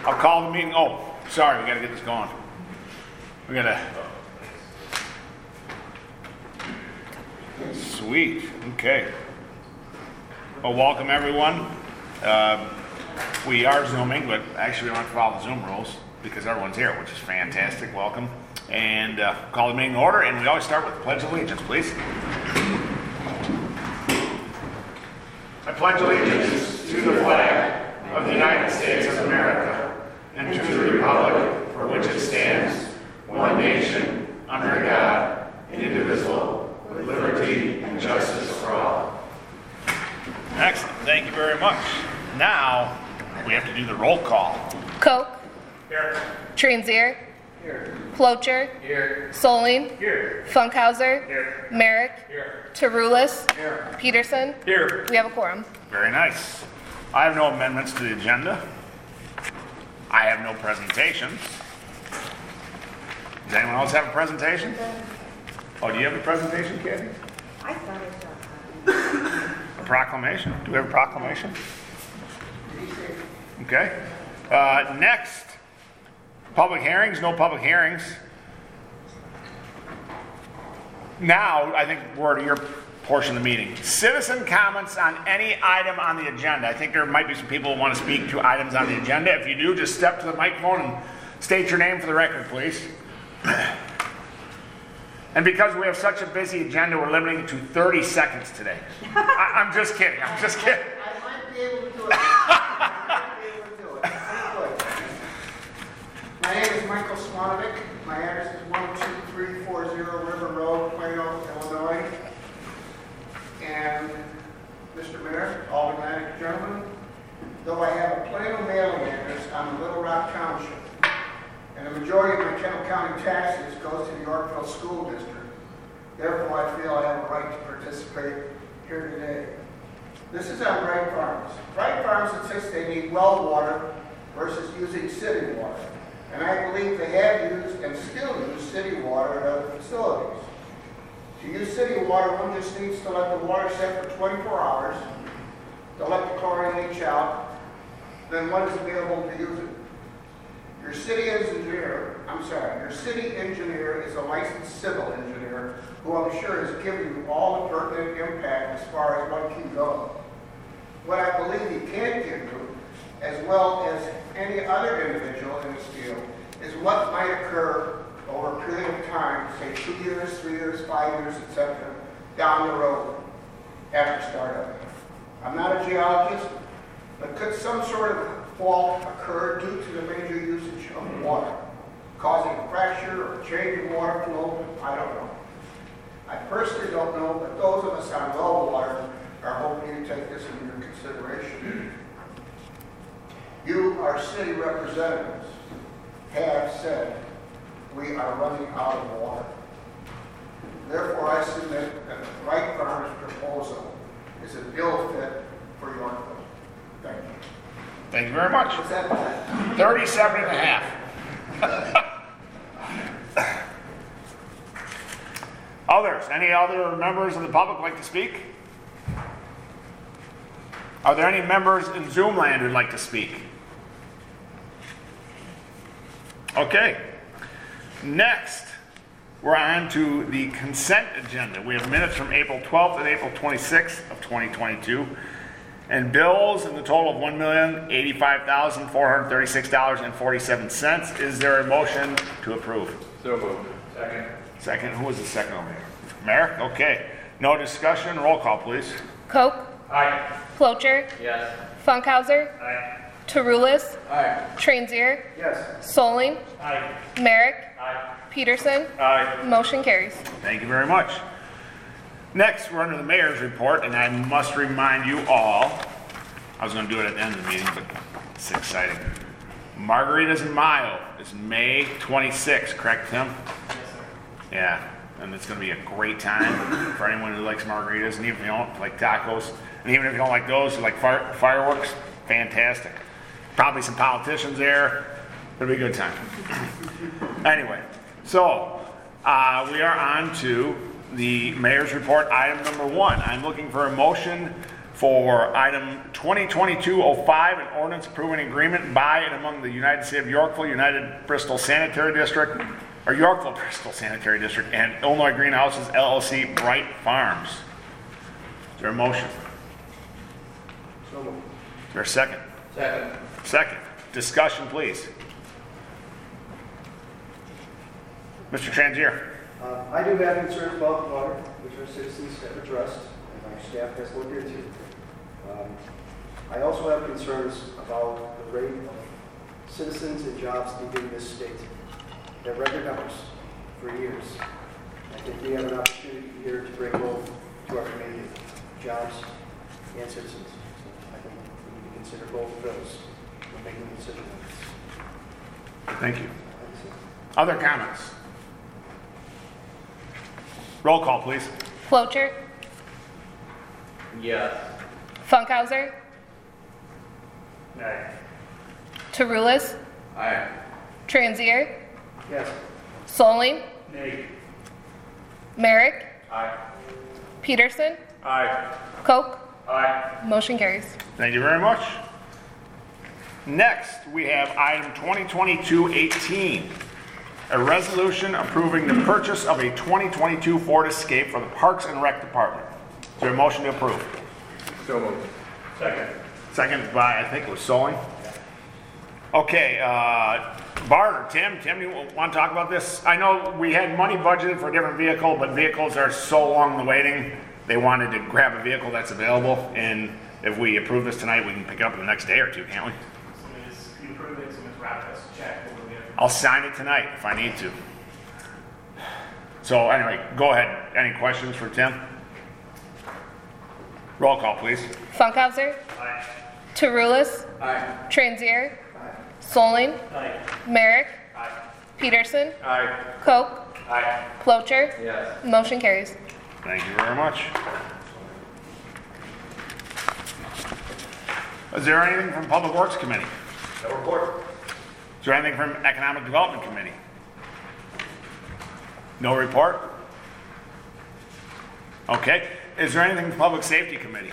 I'll call the meeting. Oh, sorry, we got to get this going. We got to. Sweet. Okay. Well, welcome everyone. We are Zooming, but actually we don't have to follow the Zoom rules because everyone's here, which is fantastic. Welcome. And call the meeting to order, and we always start with the Pledge of Allegiance, please. I pledge allegiance to the flag of the United States of America and to the republic for which it stands, one nation, under God, indivisible, with liberty and justice for all. Excellent. Thank you very much. Now, we have to do the roll call. Koch. Here. Transier. Here. Plocher. Here. Soling. Here. Funkhauser. Here. Merrick. Here. Tarulis. Here. Peterson. Here. We have a quorum. Very nice. I have no amendments to the agenda. I have no presentations. Does anyone else have a presentation? Oh, do you have a presentation, Kathy? I thought I saw A proclamation? Do we have a proclamation? Okay. Next, public hearings. No public hearings. Now, I think we're to your portion of the meeting. Citizen comments on any item on the agenda. I think there might be some people who want to speak to items on the agenda. If you do, just step to the microphone and state your name for the record, please. And because we have such a busy agenda, we're limiting it to 30 seconds today. I'm just kidding. I'm just kidding. I might be able to do it. I might be able to do it. Pretty good. My name is Michael Swanovic. My address is 12340 River Road, Plano, Illinois. And Mr. Mayor, aldermanic gentlemen, though I have a Plano mailing address, I'm in Little Rock Township. And the majority of my Kendall County taxes goes to the Yorkville School District. Therefore, I feel I have a right to participate here today. This is on Bright Farms. Bright Farms insists they need well water versus using city water. And I believe they have used and still use city water at other facilities. To use city water, one just needs to let the water set for 24 hours, to let the chlorine leach out, then one is available to use it. Your city engineer is a licensed civil engineer who I'm sure has given you all the pertinent impact as far as one can go. What I believe he can give you, as well as any other individual in this field, is what might occur over a period of time, say 2 years, 3 years, 5 years, etc., down the road after startup. I'm not a geologist, but could some sort of fault occur due to the major usage of water, causing a fracture or a change in water flow? I don't know. I personally don't know, but those of us on well water are hoping to take this into your consideration. You, our city representatives, have said we are running out of water. Therefore, I submit that the Bright Farms proposal is a bill fit for Yorkville. Thank you. Thank you very much. Is that bad? 37 and a half. Others? Any other members of the public like to speak? Are there any members in Zoom land who'd like to speak? Okay. Next, we're on to the consent agenda. We have minutes from April 12th and April 26th of 2022. And bills in the total of $1,085,436.47. Is there a motion to approve? So moved. Second. Second. Who was the second over here? Merrick? Okay. No discussion. Roll call, please. Koch. Aye. Plocher. Yes. Funkhauser. Aye. Tarulis. Aye. Transier. Yes. Soling. Aye. Merrick. Aye. Peterson. Aye. Motion carries. Thank you very much. Next, we're under the mayor's report, and I must remind you all, I was going to do it at the end of the meeting, but it's exciting. Margaritas in Mayo is May 26th, correct, Tim? Yes, sir. Yeah, and it's going to be a great time for anyone who likes margaritas, and even if you don't like tacos, and even if you don't like those, you like fireworks, fantastic. Probably some politicians there. It'll be a good time. Anyway, so we are on to the mayor's report, item number 1. I'm looking for a motion for item 2022-05, an ordinance approving an agreement by and among the United City of Yorkville, United Bristol Sanitary District, or Yorkville Bristol Sanitary District, and Illinois Greenhouses LLC Bright Farms. Is there a motion? So moved. Is there a second? Second. Second. Discussion, please. Mr. Transier. I do have concerns about water, which our citizens have addressed, and our staff has looked into. I also have concerns about the rate of citizens and jobs leaving this state. They're record numbers for years. I think we have an opportunity here to bring hope to our community, jobs and citizens. So I think we need to consider both of those when making a decision on this. Thank you. Other comments? Roll call, please. Clocher, Yes. Funkhauser, Aye. Tarulis, Aye. Transier, Yes. Solling, Nay. Merrick, Aye. Peterson, Aye. Koch. Aye. Motion carries. Thank you very much. Next, we have item 2022-18, a resolution approving the purchase of a 2022 Ford Escape for the Parks and Rec Department. Is there a motion to approve? So moved. Second. Second by, I think it was Solling. Okay, Bart or Tim, you want to talk about this? I know we had money budgeted for a different vehicle, but vehicles are so long in the waiting. They wanted to grab a vehicle that's available, and if we approve this tonight, we can pick it up in the next day or two, can't we? You approve it, so Ms. Rapids check over there. I'll sign it tonight if I need to. So anyway, go ahead. Any questions for Tim? Roll call, please. Funkhauser, Aye. Tarulis, Aye. Transier, Solling, Aye. Merrick, Aye. Peterson, Aye. Koch. Aye. Clocher. Yes. Motion carries. Thank you very much. Is there anything from Public Works Committee? No report. Is there anything from Economic Development Committee? No report? Okay. Is there anything from Public Safety Committee?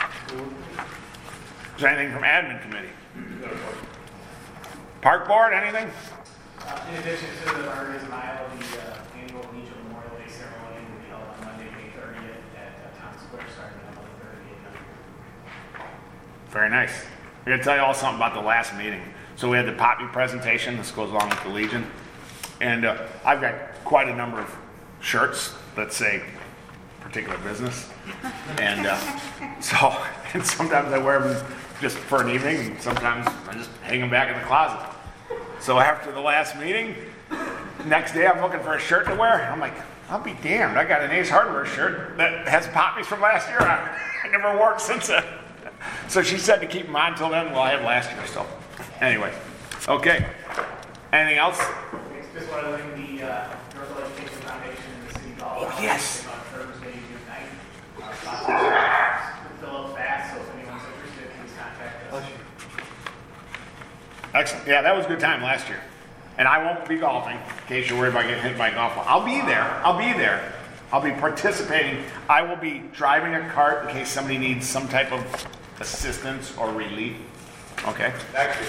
Is there anything from Admin Committee? No report. Park Board, anything? In addition to the Martyrs Mile, the annual Legion Memorial Day ceremony will be held on Monday, May 30th at Town Square, starting at 11:30 a.m. Very nice. I'm going to tell you all something about the last meeting. So we had the Poppy presentation. This goes along with the Legion. And I've got quite a number of shirts that say particular business. And and sometimes I wear them just for an evening, and sometimes I just hang them back in the closet. So after the last meeting, next day I'm looking for a shirt to wear. I'm like, I'll be damned. I got an Ace Hardware shirt that has Poppies from last year on it. I never wore it since then. So she said to keep them on until then. Well, I had last year, so anyway. Okay. Anything else? Just want to thank the Yorkville Education Foundation and the City Hall. Oh, yes. On Thursday, June 9th. Sponsorships fill up fast, so if anyone's interested, please contact us. Excellent. Yeah, that was a good time last year. And I won't be golfing, in case you're worried about getting hit by a golf ball. I'll be there. I'll be participating. I will be driving a cart in case somebody needs some type of assistance or relief. Okay? Actually,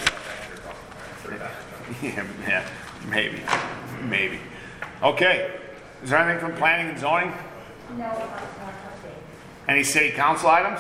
Yeah, maybe. Okay. Is there anything from planning and zoning? No. Any city council items?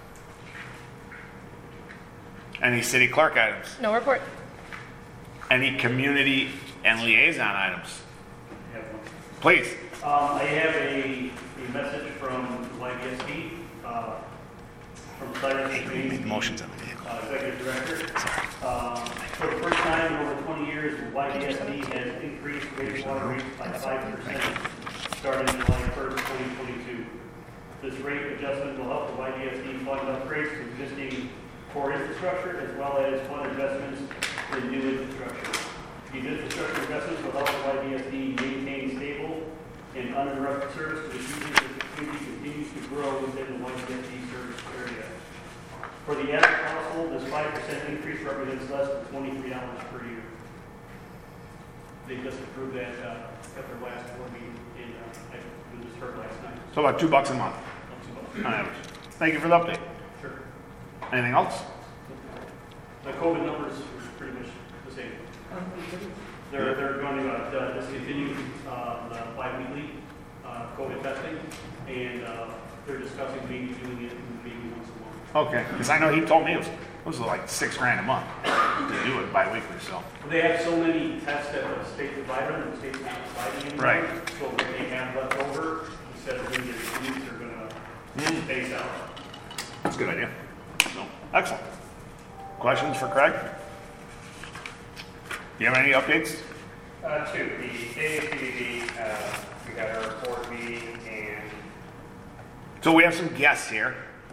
Any city clerk items? No report. Any community and liaison items? I have one. Please. I have a message from YBSD, from Cyrus McBain, Motions on the vehicle. Executive Director. For the first time in over 20 years, YBSD has increased wastewater rates by 5%, starting July 1st, 2022. This rate adjustment will help the YBSD fund upgrades to existing core infrastructure as well as fund investments in new infrastructure. These infrastructure investments will help the YBSD maintain stable and uninterrupted service to the community as the community continues to grow within the YBSD service area. For the average household, this 5% increase represents less than $23 per year. They just approved that at their last board meeting, and I just heard last night. So about $2 a month Not too much. on average. Thank you for the update. Sure. Anything else? The COVID numbers are pretty much the same. They're going to discontinue the bi-weekly COVID testing, and they're discussing maybe doing it maybe once a month. Okay, because I know he told me it was like $6,000 a month to do it bi-weekly, so. They have so many tests that the state provider and the state's not providing anymore. Right. So what they have left over, instead of doing it in weeks, they're going to phase out. That's a good idea. So, excellent. Questions for Craig? Do you have any updates? Two, the AAPD, we got our board meeting, and So we have some guests here.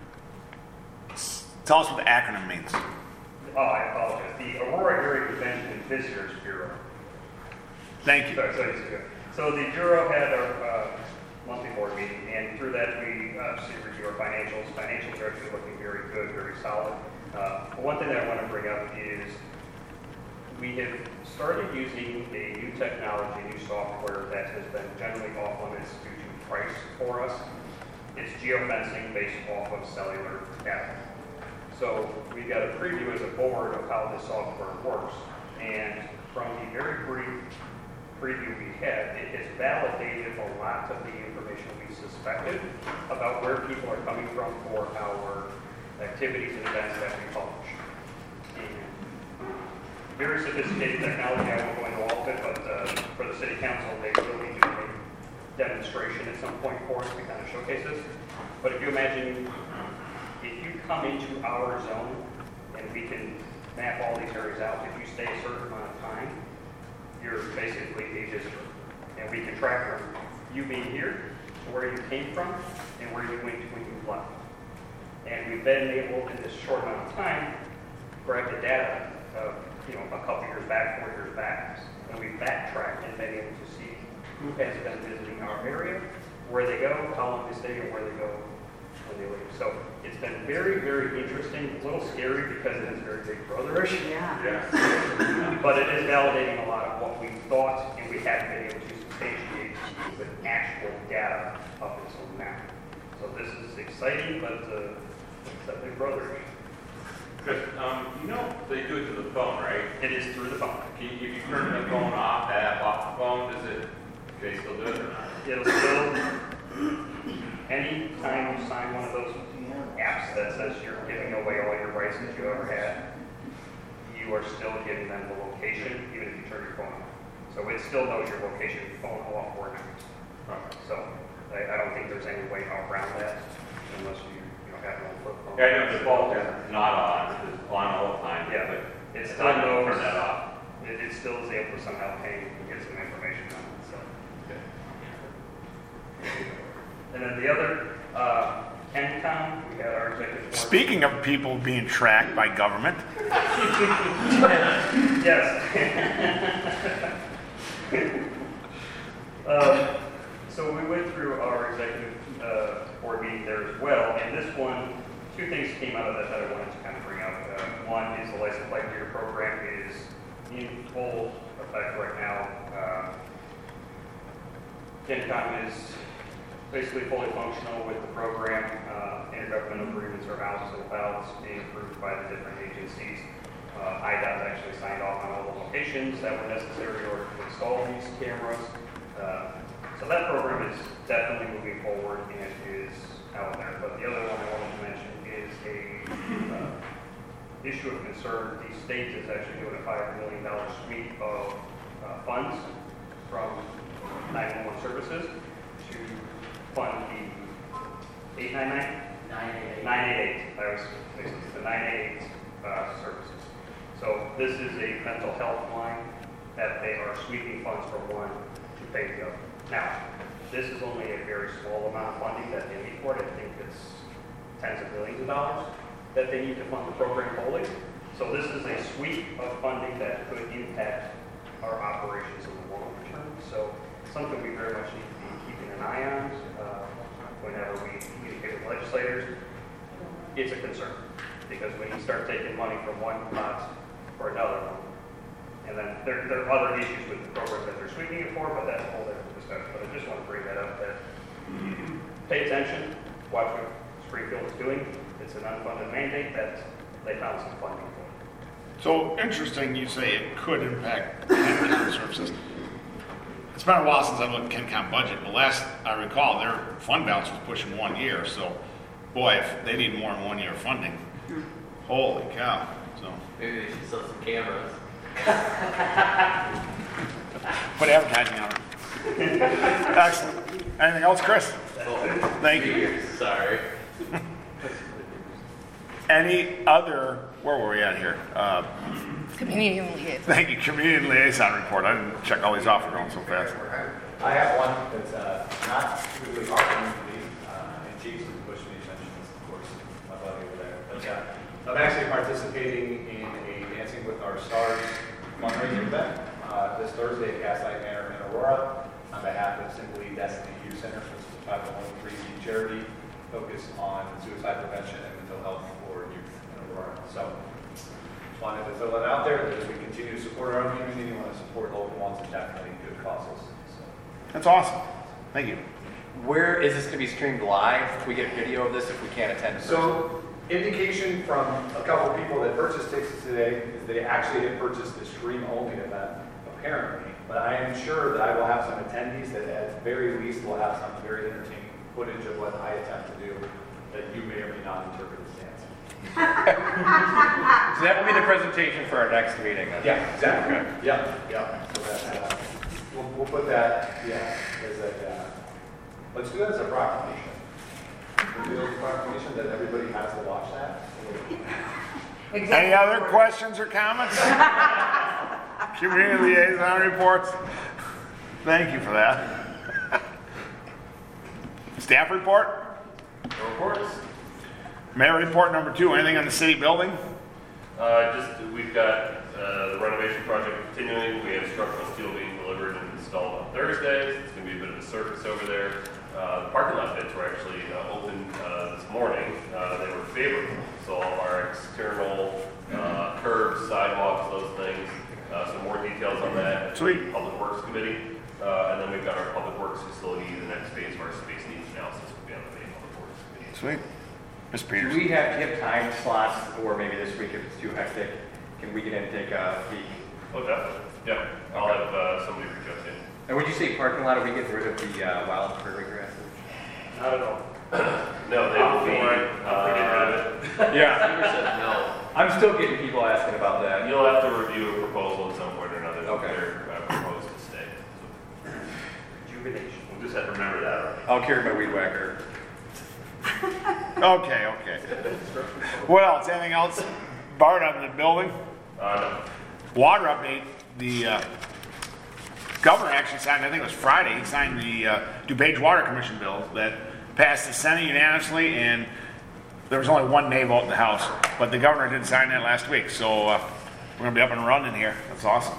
Tell us what the acronym means. I apologize, the Aurora Area Convention and Visitors Bureau. Thank you. So the Bureau had our monthly board meeting, and through that we review our financials. Financials are actually looking very good, very solid. One thing that I want to bring up is we have started using a new technology, new software that has been generally off limits due to price for us. It's geofencing based off of cellular data. So we got a preview as a board of how this software works. And from the very brief preview we had, it has validated a lot of the information we suspected about where people are coming from for our activities and events that we publish. And very sophisticated technology. I won't go into all of it, but for the city council, they really do a demonstration at some point for us to kind of showcase this. But if you imagine, if you come into our zone and we can map all these areas out, if you stay a certain amount of time, you're basically a visitor. And we can track from you being here to where you came from and where you went when you left. And we've been able, in this short amount of time, grab the data of a couple years back, 4 years back, and we've backtracked and been able to see who has been visiting our area, where they go, how long they stay, and where they go when they leave. So it's been very, very interesting. A little scary because it is very Big Brother-ish. Yeah. But it is validating a lot of what we thought, and we haven't been able to substantiate with actual data up until now. So this is exciting, but it's a Big Brother-ish. Chris, they do it to the phone, right? It is through the phone. If you turn the phone off, off the phone, do they still do it or not? It'll still, anytime you sign one of those apps that says you're giving away all your rights that you ever had, you are still giving them the location, even if you turn your phone off. So it still knows your location, phone off or not. So I don't think there's any way around that unless you have your own flip phone. Yeah, I know the default is not on, it's on all the time. Yeah, but it it's still not knows. turn that off. It still is able to somehow ping and get some information on it. So. And then the other, KenCom, we had our executive board. Speaking of people being tracked by government, Yes. So we went through our executive board meeting there as well, and this one, two things came out of that I wanted to kind of bring up. One is the license plate reader program is in full effect right now. KenCom is basically fully functional with the program. Intergovernmental agreements are out, so ballots being approved by the different agencies. IDOT actually signed off on all the locations that were necessary in order to install these cameras. So that program is definitely moving forward and is out there. But the other one I wanted to mention is a issue of concern. The state is actually doing a $5 million sweep of funds from 911 services to fund the 899? 988. I was mixing the 988 services. So this is a mental health line that they are sweeping funds from one to pay the other. Now, this is only a very small amount of funding that they need for it. I think it's tens of millions of dollars that they need to fund the program wholly. So this is a sweep of funding that could impact our operations in the long term. So something we very much need to be keeping an eye on whenever we communicate with legislators. It's a concern because when you start taking money from one pot for another one, and then there are other issues with the program that they're sweeping it for, but that's a whole different discussion. But I just want to bring that up that pay attention, watch what Springfield is doing. It's an unfunded mandate that they found some funding for. So interesting, you say it could impact KenCom services. It's been a while since I've looked at KenCom budget, but last I recall, their fund balance was pushing 1 year. So, boy, if they need more than 1 year funding, holy cow! So Maybe they should sell some cameras. put advertising on it. Excellent. Anything else, Chris? Thank you. Sorry. Any other? Where were we at here? Community liaison. Thank you. Community liaison report. I didn't check all these off. We're going so fast. I have one that's not typically our community, and Chiefs would push me attention, of course, my buddy over there. But I'm actually participating in a Dancing with Our Stars fundraising event this Thursday at Gaslight Manor in Aurora on behalf of Simply Destiny Youth Center, which is a 501(c) charity focused on suicide prevention and mental health for youth in Aurora. So just wanted to throw that out there, that as we continue to support our own community, we want to support local ones and definitely good causes. So. That's awesome. Thank you. Where is this going to be streamed live? Can we get video of this if we can't attend? So, indication from a couple of people that purchased tickets today is they actually had purchased the stream-only event, apparently. But I am sure that I will have some attendees that at the very least will have some very entertaining footage of what I attempt to do that you may or may not interpret as dancing. So that will be the presentation for our next meeting. Then. Yeah, exactly. Yeah. So that, we'll put that, as a, let's do that as a proclamation. We'll do a proclamation that everybody has to watch that. Any other questions or comments? Community liaison reports. Thank you for that. Staff report? No reports? Mayor report number 2. Anything on the city building? We've got the renovation project continuing. We have structural steel being delivered and installed on Thursday. It's going to be a bit of a circus over there. The parking lot bids were actually open this morning. They were favorable. So all of our external curbs, sidewalks, those things. Some more details on that. Sweet. Public Works Committee. And then we've got our Public Works facility. The next phase of our space needs analysis will be on the Public Works Committee. Sweet. Ms. Do Peterson. we have time slots, or maybe this week if it's too hectic, can we get in and take a peek? Oh, definitely. Yeah. I'll have somebody reach out to you. And would you say parking lot, are we getting rid of the wild prairie grasses? Not at all. No, they will be. Get rid of it. Yeah. said no. I'm still getting people asking about that. You'll have to review a proposal at some point or another. Okay. They're proposed to stay. Rejuvenation. We'll just have to remember that. I'll carry my weed whacker. Okay. What else? Anything else? Bart on the building? No. Water update. The governor actually signed, I think it was Friday, he signed the DuPage Water Commission bill that passed the Senate unanimously, and there was only one nay vote in the House. But the governor did sign that last week, so we're going to be up and running here. That's awesome.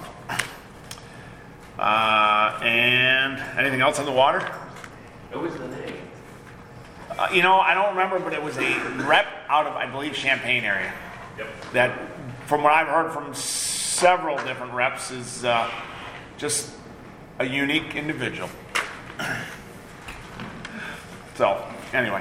And anything else on the water? What was the name? I don't remember, but it was a rep out of, I believe, Champaign area. Yep. That, from what I've heard from several different reps, is just a unique individual. So, anyway.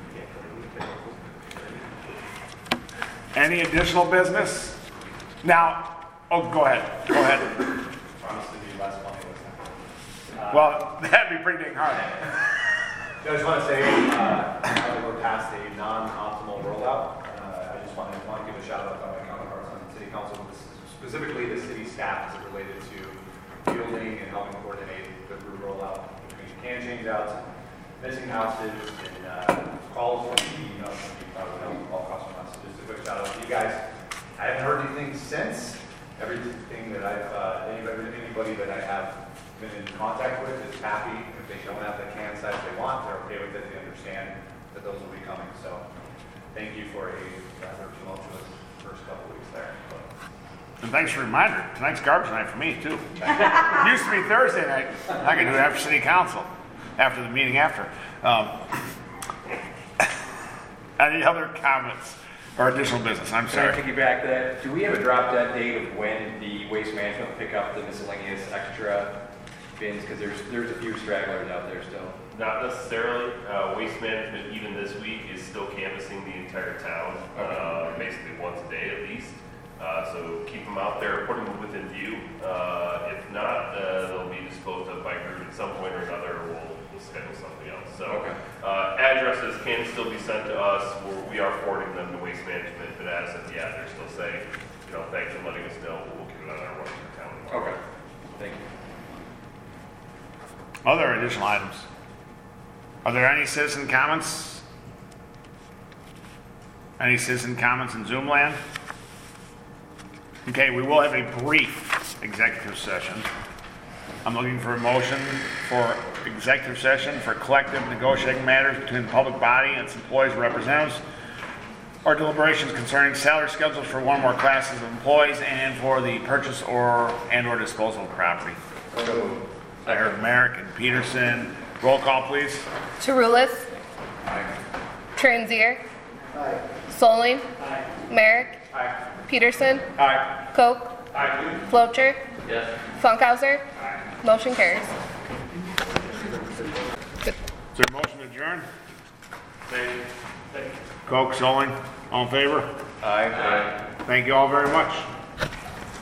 Any additional business? Now, go ahead. Promise to be less funny this time. Well, that'd be pretty dang hard. I just want to say, now that we're past a non-optimal rollout, I just want to give a shout out to my counterparts on the city council, specifically the city staff as it related to fielding and helping coordinate the group rollout between can change outs, missing houses, and calls from the all customers. So just a quick shout out to you guys. I haven't heard anything since. Everything that anybody that I have been in contact with is happy. If they don't have the can size they want, they're okay with it. They understand that those will be coming. So thank you for a rather tumultuous first couple weeks there. And thanks for the reminder. Tonight's garbage night for me, too. Used to be Thursday night. I can do it after city council, after the meeting after. Any other comments or additional business? I'm Can I sorry. piggyback that? Do we have a drop dead date of when the waste management will pick up the miscellaneous extra bins? Because there's a few stragglers out there still. Not necessarily. Waste management, even this week, is still canvassing the entire town, basically once a day at least. So keep them out there, put them within view. If not, they'll be disposed of by group at some point or another, or we'll schedule something else. So addresses can still be sent to us. We are forwarding them to Waste Management, but as of yet, they're still saying, thanks for letting us know. We'll keep it on our Washington Town. Okay. Thank you. Other additional items? Are there any citizen comments? Any citizen comments in Zoom land? Okay, we will have a brief executive session. I'm looking for a motion for executive session for collective negotiating matters between the public body and its employees and representatives, or deliberations concerning salary schedules for one or more classes of employees and for the purchase or disposal of property. I heard Merrick and Peterson. Roll call, please. Tarulis. Transier. Soling. Merrick. Peterson. Koch. Flocher. Yes. Funkhauser. Motion carries. Is there a motion to adjourn? Koch, Soling, all in favor? Aye. Thank you all very much.